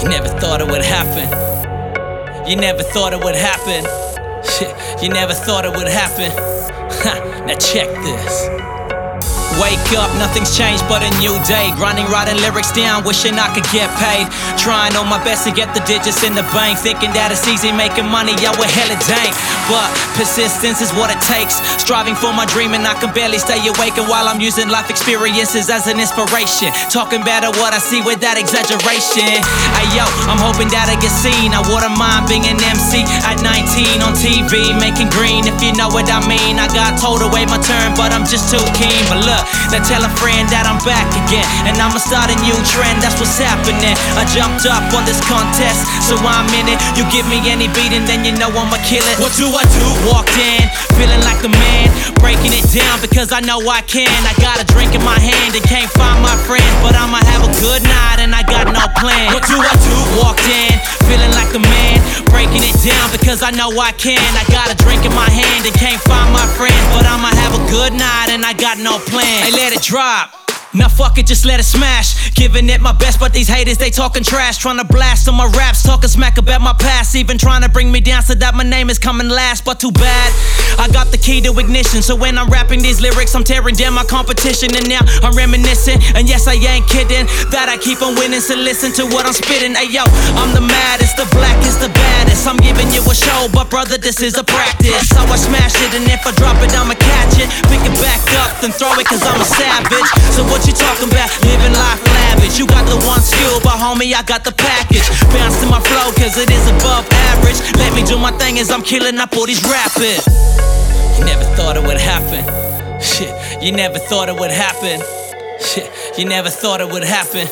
You never thought it would happen. You never thought it would happen. Shit, you never thought it would happen. Now check this. Wake up, nothing's changed but a new day. Grinding, writing lyrics down, wishing I could get paid. Trying on my best to get the digits in the bank. Thinking that it's easy making money, yeah, we're hella dank. But persistence is what it takes. Striving for my dream and I can barely stay awake. And while I'm using life experiences as an inspiration, talking better what I see without exaggeration. Hey yo, I'm hoping that I get seen. I wouldn't mind being an MC at 19 on TV, making green, if you know what I mean. I got told to wait my turn, but I'm just too keen. But look, now tell a friend that I'm back again, and I'ma start a new trend, that's what's happening. I jumped up on this contest, so I'm in it. You give me any beat and then you know I'ma kill it. What do I do? Walked in, feeling like the man, breaking it down because I know I can. I got a drink in my hand and can't find my friend, but I'ma have a good night and I got no plan. What do I do? Walked in, feeling like the man, breaking it down because I know I can. I got a drink in my hand and can't find my friend, but I'ma have a good night and I got no plan. Hey, let it drop. Now fuck it, just let it smash. Giving it my best, but these haters, they talking trash. Trying to blast on my raps, talking smack about my past. Even trying to bring me down so that my name is coming last. But too bad, I got the key to ignition. So when I'm rapping these lyrics, I'm tearing down my competition. And now I'm reminiscing, and yes, I ain't kidding, that I keep on winning, so listen to what I'm spitting. Hey yo, I'm the maddest, the blackest, the baddest. I'm giving you a show, but brother, this is a practice. So I smash it, and if I drop it, I'ma catch it. Pick it back up, then throw it, cause I'm a savage. So what you talking about? Living life lavish. You got the one skill, but homie, I got the package. Bounce to my flow, cause it is above average. Let me do my thing as I'm killing up all these rappers. You never thought it would happen. Shit, you never thought it would happen. Shit, you never thought it would happen.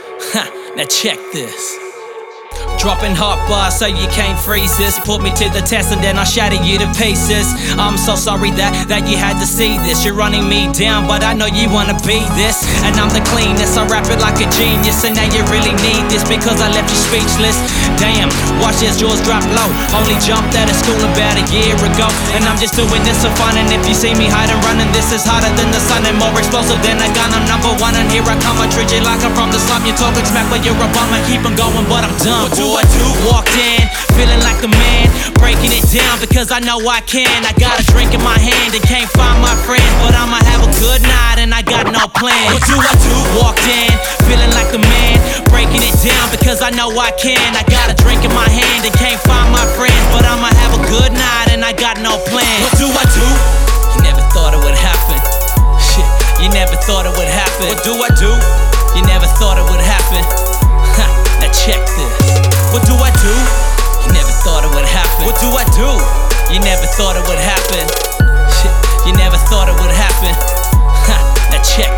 Now check this. Dropping hot bars so you can't freeze this. Put me to the test and then I'll shatter you to pieces. I'm so sorry that you had to see this. You're running me down, but I know you wanna be this. And I'm the cleanest, I rap it like a genius. And now you really need this because I left you speechless. Damn, watch as yours drop low. Only jumped out of school about a year ago, and I'm just doing this for fun. And if you see me hiding, running, this is harder than the sun and more explosive than a gun. I'm number one and here I come. I treat you like I'm from the slum. You're talking smack but you're a bum. I keep on going but I'm done. What do I do? Walked in, feeling like the man, breaking it down because I know I can. I got a drink in my hand and can't find my friend, but I'ma have a good night and I got no plan. What do I do? Walked in, feeling like the man, breaking it down because I know I can. I got a drink in my hand and can't find my friend, but I'ma have a good night and I got no plan. What do I do? You never thought it would happen. Shit, you never thought it would happen. What do I do? You never thought it would happen. Now check this. What do I do? You never thought it would happen. What do I do? You never thought it would happen. Shit, you never thought it would happen. Now check